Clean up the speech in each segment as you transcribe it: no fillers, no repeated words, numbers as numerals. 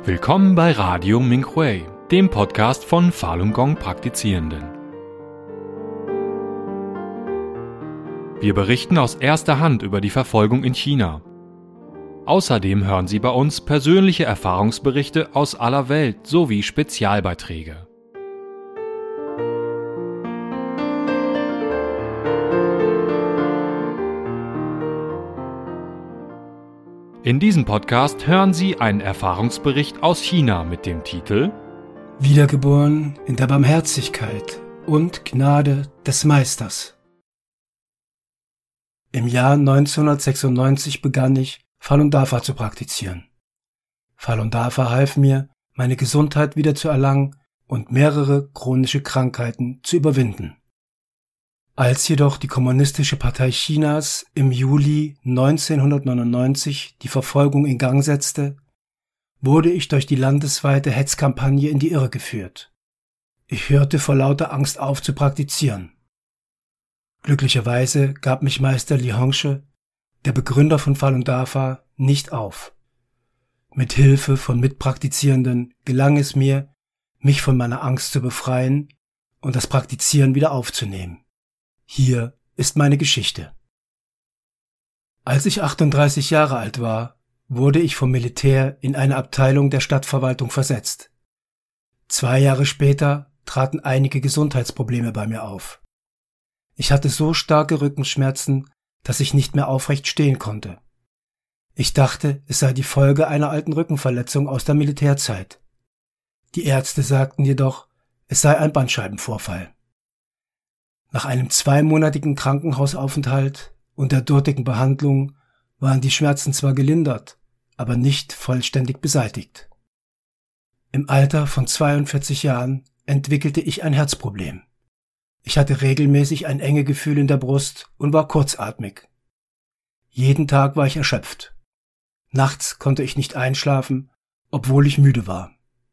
Willkommen bei Radio Minhui, dem Podcast von Falun Gong Praktizierenden. Wir berichten aus erster Hand über die Verfolgung in China. Außerdem hören Sie bei uns persönliche Erfahrungsberichte aus aller Welt sowie Spezialbeiträge. In diesem Podcast hören Sie einen Erfahrungsbericht aus China mit dem Titel Wiedergeboren in der Barmherzigkeit und Gnade des Meisters. Im Jahr 1996 begann ich, Falun Dafa zu praktizieren. Falun Dafa half mir, meine Gesundheit wieder zu erlangen und mehrere chronische Krankheiten zu überwinden. Als jedoch die Kommunistische Partei Chinas im Juli 1999 die Verfolgung in Gang setzte, wurde ich durch die landesweite Hetzkampagne in die Irre geführt. Ich hörte vor lauter Angst auf zu praktizieren. Glücklicherweise gab mich Meister Li Hongzhi, der Begründer von Falun Dafa, nicht auf. Mit Hilfe von Mitpraktizierenden gelang es mir, mich von meiner Angst zu befreien und das Praktizieren wieder aufzunehmen. Hier ist meine Geschichte. Als ich 38 Jahre alt war, wurde ich vom Militär in eine Abteilung der Stadtverwaltung versetzt. 2 Jahre später traten einige Gesundheitsprobleme bei mir auf. Ich hatte so starke Rückenschmerzen, dass ich nicht mehr aufrecht stehen konnte. Ich dachte, es sei die Folge einer alten Rückenverletzung aus der Militärzeit. Die Ärzte sagten jedoch, es sei ein Bandscheibenvorfall. Nach einem 2-monatigen Krankenhausaufenthalt und der dortigen Behandlung waren die Schmerzen zwar gelindert, aber nicht vollständig beseitigt. Im Alter von 42 Jahren entwickelte ich ein Herzproblem. Ich hatte regelmäßig ein Engegefühl in der Brust und war kurzatmig. Jeden Tag war ich erschöpft. Nachts konnte ich nicht einschlafen, obwohl ich müde war.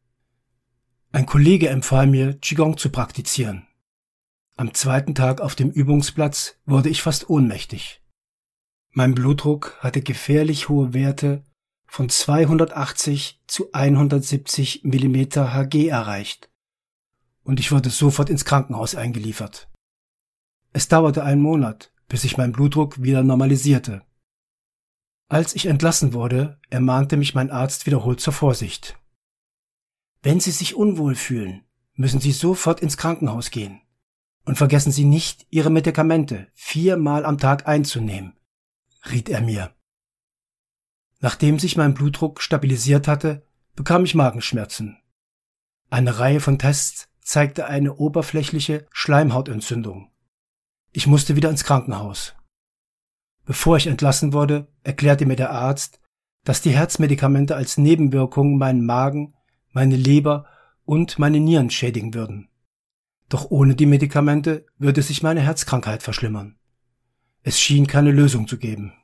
Ein Kollege empfahl mir, Qigong zu praktizieren. Am 2. Tag auf dem Übungsplatz wurde ich fast ohnmächtig. Mein Blutdruck hatte gefährlich hohe Werte von 280 zu 170 mm Hg erreicht und ich wurde sofort ins Krankenhaus eingeliefert. Es dauerte einen Monat, bis sich mein Blutdruck wieder normalisierte. Als ich entlassen wurde, ermahnte mich mein Arzt wiederholt zur Vorsicht. Wenn Sie sich unwohl fühlen, müssen Sie sofort ins Krankenhaus gehen. Und vergessen Sie nicht, Ihre Medikamente 4-mal am Tag einzunehmen, riet er mir. Nachdem sich mein Blutdruck stabilisiert hatte, bekam ich Magenschmerzen. Eine Reihe von Tests zeigte eine oberflächliche Schleimhautentzündung. Ich musste wieder ins Krankenhaus. Bevor ich entlassen wurde, erklärte mir der Arzt, dass die Herzmedikamente als Nebenwirkung meinen Magen, meine Leber und meine Nieren schädigen würden. Doch ohne die Medikamente würde sich meine Herzkrankheit verschlimmern. Es schien keine Lösung zu geben.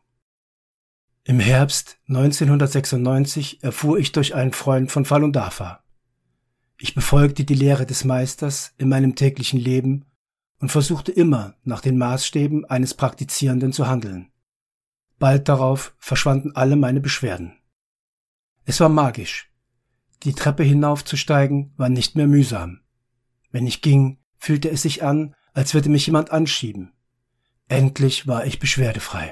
Im Herbst 1996 erfuhr ich durch einen Freund von Falun Dafa. Ich befolgte die Lehre des Meisters in meinem täglichen Leben und versuchte immer, nach den Maßstäben eines Praktizierenden zu handeln. Bald darauf verschwanden alle meine Beschwerden. Es war magisch. Die Treppe hinaufzusteigen war nicht mehr mühsam. Wenn ich ging, fühlte es sich an, als würde mich jemand anschieben. Endlich war ich beschwerdefrei.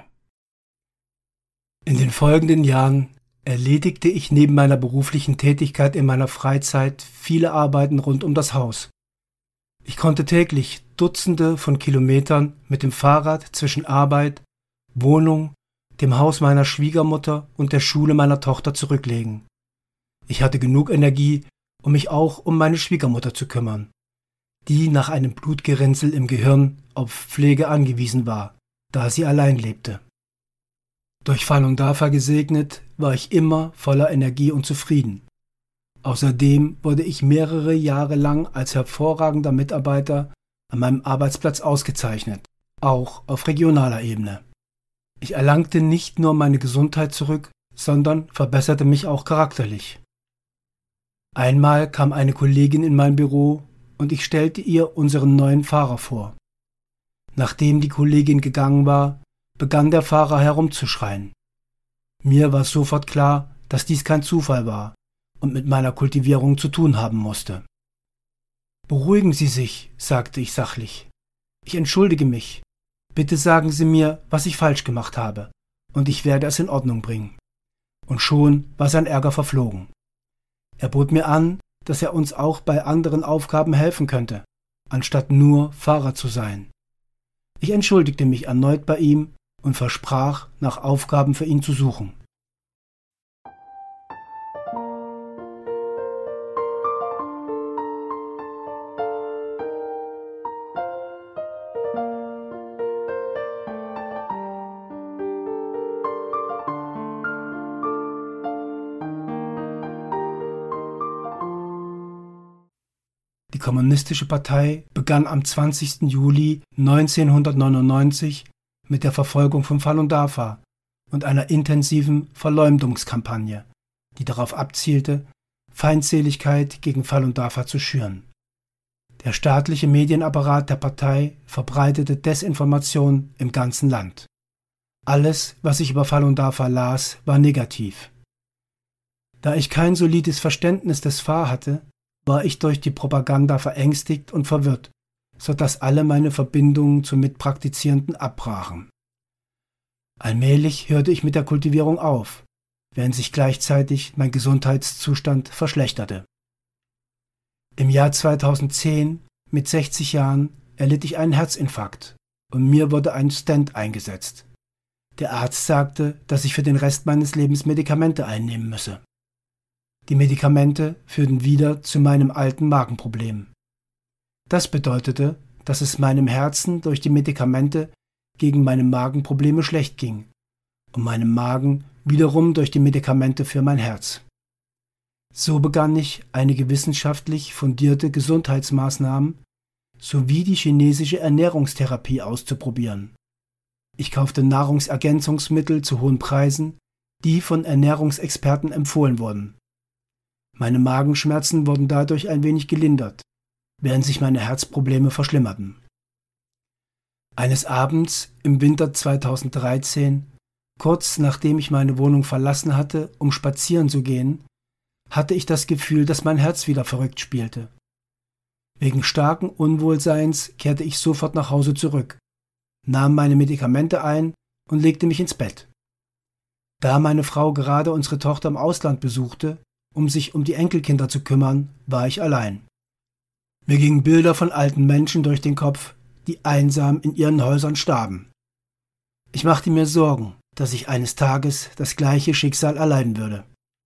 In den folgenden Jahren erledigte ich neben meiner beruflichen Tätigkeit in meiner Freizeit viele Arbeiten rund um das Haus. Ich konnte täglich Dutzende von Kilometern mit dem Fahrrad zwischen Arbeit, Wohnung, dem Haus meiner Schwiegermutter und der Schule meiner Tochter zurücklegen. Ich hatte genug Energie, um mich auch um meine Schwiegermutter zu kümmern, die nach einem Blutgerinnsel im Gehirn auf Pflege angewiesen war, da sie allein lebte. Durch Falun Dafa gesegnet, war ich immer voller Energie und zufrieden. Außerdem wurde ich mehrere Jahre lang als hervorragender Mitarbeiter an meinem Arbeitsplatz ausgezeichnet, auch auf regionaler Ebene. Ich erlangte nicht nur meine Gesundheit zurück, sondern verbesserte mich auch charakterlich. Einmal kam eine Kollegin in mein Büro und ich stellte ihr unseren neuen Fahrer vor. Nachdem die Kollegin gegangen war, begann der Fahrer herumzuschreien. Mir war sofort klar, dass dies kein Zufall war und mit meiner Kultivierung zu tun haben musste. »Beruhigen Sie sich«, sagte ich sachlich. »Ich entschuldige mich. Bitte sagen Sie mir, was ich falsch gemacht habe, und ich werde es in Ordnung bringen.« Und schon war sein Ärger verflogen. Er bot mir an, dass er uns auch bei anderen Aufgaben helfen könnte, anstatt nur Fahrer zu sein. Ich entschuldigte mich erneut bei ihm und versprach, nach Aufgaben für ihn zu suchen. Die Kommunistische Partei begann am 20. Juli 1999 mit der Verfolgung von Falun Dafa und einer intensiven Verleumdungskampagne, die darauf abzielte, Feindseligkeit gegen Falun Dafa zu schüren. Der staatliche Medienapparat der Partei verbreitete Desinformation im ganzen Land. Alles, was ich über Falun Dafa las, war negativ. Da ich kein solides Verständnis des Fa hatte, war ich durch die Propaganda verängstigt und verwirrt, so dass alle meine Verbindungen zu Mitpraktizierenden abbrachen. Allmählich hörte ich mit der Kultivierung auf, während sich gleichzeitig mein Gesundheitszustand verschlechterte. Im Jahr 2010, mit 60 Jahren, erlitt ich einen Herzinfarkt und mir wurde ein Stent eingesetzt. Der Arzt sagte, dass ich für den Rest meines Lebens Medikamente einnehmen müsse. Die Medikamente führten wieder zu meinem alten Magenproblem. Das bedeutete, dass es meinem Herzen durch die Medikamente gegen meine Magenprobleme schlecht ging und meinem Magen wiederum durch die Medikamente für mein Herz. So begann ich einige wissenschaftlich fundierte Gesundheitsmaßnahmen sowie die chinesische Ernährungstherapie auszuprobieren. Ich kaufte Nahrungsergänzungsmittel zu hohen Preisen, die von Ernährungsexperten empfohlen wurden. Meine Magenschmerzen wurden dadurch ein wenig gelindert, während sich meine Herzprobleme verschlimmerten. Eines Abends im Winter 2013, kurz nachdem ich meine Wohnung verlassen hatte, um spazieren zu gehen, hatte ich das Gefühl, dass mein Herz wieder verrückt spielte. Wegen starken Unwohlseins kehrte ich sofort nach Hause zurück, nahm meine Medikamente ein und legte mich ins Bett. Da meine Frau gerade unsere Tochter im Ausland besuchte, um sich um die Enkelkinder zu kümmern, war ich allein. Mir gingen Bilder von alten Menschen durch den Kopf, die einsam in ihren Häusern starben. Ich machte mir Sorgen, dass ich eines Tages das gleiche Schicksal erleiden würde.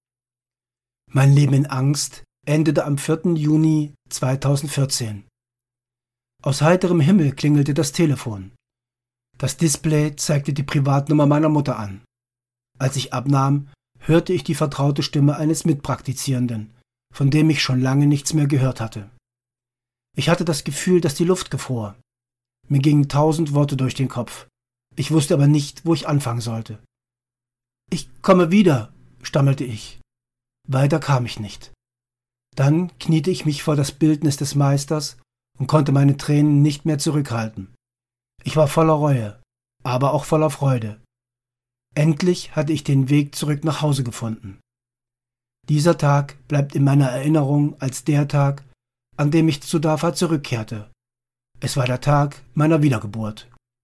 Mein Leben in Angst endete am 4. Juni 2014. Aus heiterem Himmel klingelte das Telefon. Das Display zeigte die Privatnummer meiner Mutter an. Als ich abnahm, hörte ich die vertraute Stimme eines Mitpraktizierenden, von dem ich schon lange nichts mehr gehört hatte. Ich hatte das Gefühl, dass die Luft gefror. Mir gingen 1000 Worte durch den Kopf. Ich wusste aber nicht, wo ich anfangen sollte. »Ich komme wieder«, stammelte ich. Weiter kam ich nicht. Dann kniete ich mich vor das Bildnis des Meisters und konnte meine Tränen nicht mehr zurückhalten. Ich war voller Reue, aber auch voller Freude. Endlich hatte ich den Weg zurück nach Hause gefunden. Dieser Tag bleibt in meiner Erinnerung als der Tag, an dem ich zu Dafa zurückkehrte. Es war der Tag meiner Wiedergeburt.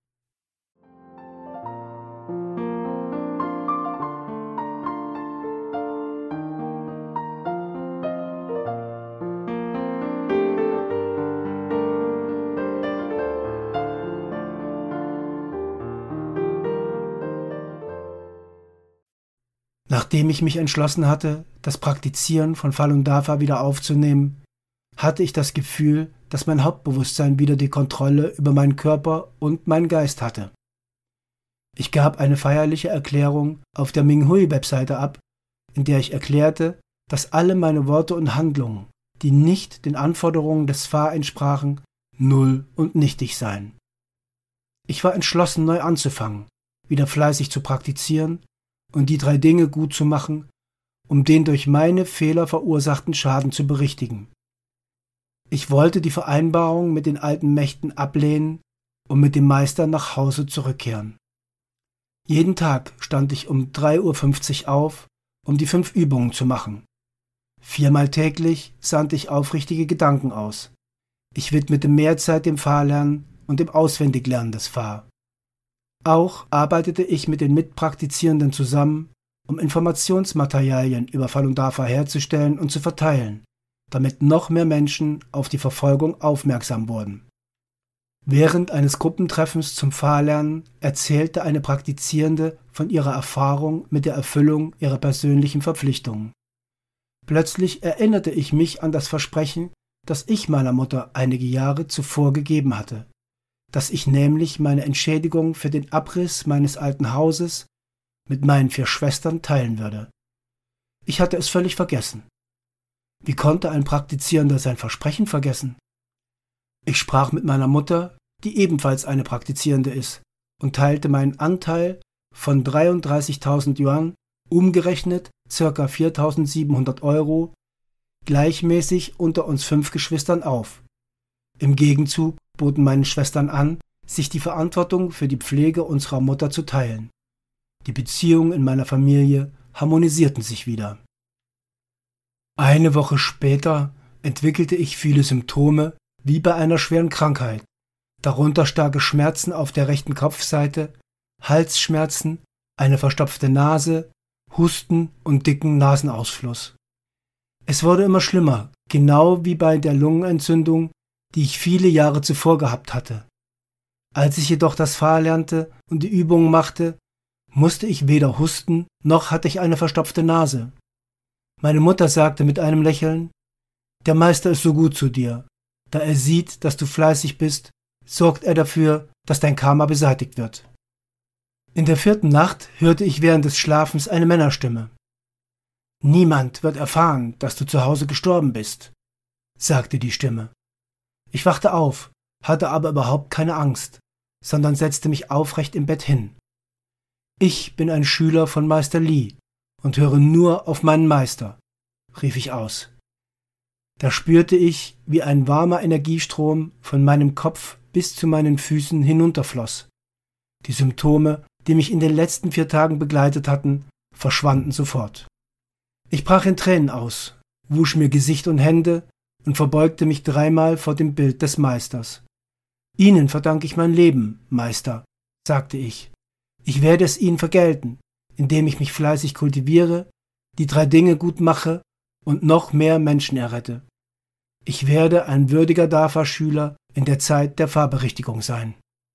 Nachdem ich mich entschlossen hatte, das Praktizieren von Falun Dafa wieder aufzunehmen, hatte ich das Gefühl, dass mein Hauptbewusstsein wieder die Kontrolle über meinen Körper und meinen Geist hatte. Ich gab eine feierliche Erklärung auf der Minghui-Webseite ab, in der ich erklärte, dass alle meine Worte und Handlungen, die nicht den Anforderungen des Fa entsprachen, null und nichtig seien. Ich war entschlossen, neu anzufangen, wieder fleißig zu praktizieren und die 3 Dinge gut zu machen, um den durch meine Fehler verursachten Schaden zu berichtigen. Ich wollte die Vereinbarung mit den alten Mächten ablehnen und mit dem Meister nach Hause zurückkehren. Jeden Tag stand ich um 3:50 Uhr auf, um die 5 Übungen zu machen. 4-mal täglich sandte ich aufrichtige Gedanken aus. Ich widmete mehr Zeit dem Fahrlernen und dem Auswendiglernen des Fa. Auch arbeitete ich mit den Mitpraktizierenden zusammen, um Informationsmaterialien über Falun Dafa herzustellen und zu verteilen, damit noch mehr Menschen auf die Verfolgung aufmerksam wurden. Während eines Gruppentreffens zum Fahrlernen erzählte eine Praktizierende von ihrer Erfahrung mit der Erfüllung ihrer persönlichen Verpflichtungen. Plötzlich erinnerte ich mich an das Versprechen, das ich meiner Mutter einige Jahre zuvor gegeben hatte, dass ich nämlich meine Entschädigung für den Abriss meines alten Hauses mit meinen 4 Schwestern teilen würde. Ich hatte es völlig vergessen. Wie konnte ein Praktizierender sein Versprechen vergessen? Ich sprach mit meiner Mutter, die ebenfalls eine Praktizierende ist, und teilte meinen Anteil von 33.000 Yuan, umgerechnet ca. 4.700 Euro, gleichmäßig unter uns 5 Geschwistern auf. Im Gegenzug boten meine Schwestern an, sich die Verantwortung für die Pflege unserer Mutter zu teilen. Die Beziehungen in meiner Familie harmonisierten sich wieder. Eine Woche später entwickelte ich viele Symptome wie bei einer schweren Krankheit, darunter starke Schmerzen auf der rechten Kopfseite, Halsschmerzen, eine verstopfte Nase, Husten und dicken Nasenausfluss. Es wurde immer schlimmer, genau wie bei der Lungenentzündung, die ich viele Jahre zuvor gehabt hatte. Als ich jedoch das Fa lernte und die Übungen machte, musste ich weder husten, noch hatte ich eine verstopfte Nase. Meine Mutter sagte mit einem Lächeln: Der Meister ist so gut zu dir. Da er sieht, dass du fleißig bist, sorgt er dafür, dass dein Karma beseitigt wird. In der 4. Nacht hörte ich während des Schlafens eine Männerstimme. Niemand wird erfahren, dass du zu Hause gestorben bist, sagte die Stimme. Ich wachte auf, hatte aber überhaupt keine Angst, sondern setzte mich aufrecht im Bett hin. Ich bin ein Schüler von Meister Li und höre nur auf meinen Meister, rief ich aus. Da spürte ich, wie ein warmer Energiestrom von meinem Kopf bis zu meinen Füßen hinunterfloss. Die Symptome, die mich in den letzten 4 Tagen begleitet hatten, verschwanden sofort. Ich brach in Tränen aus, wusch mir Gesicht und Hände und verbeugte mich 3-mal vor dem Bild des Meisters. Ihnen verdanke ich mein Leben, Meister, sagte ich. Ich werde es Ihnen vergelten, indem ich mich fleißig kultiviere, die 3 Dinge gut mache und noch mehr Menschen errette. Ich werde ein würdiger Dafa-Schüler in der Zeit der Fahrberichtigung sein.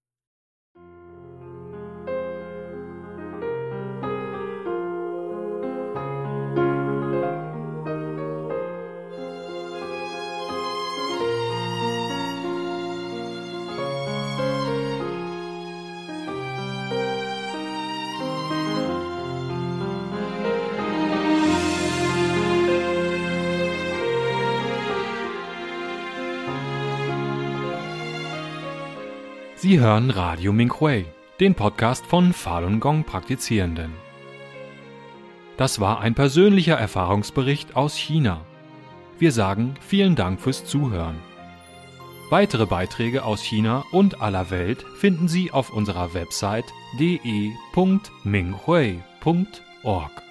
Sie hören Radio Minghui, den Podcast von Falun Gong Praktizierenden. Das war ein persönlicher Erfahrungsbericht aus China. Wir sagen vielen Dank fürs Zuhören. Weitere Beiträge aus China und aller Welt finden Sie auf unserer Website de.minghui.org.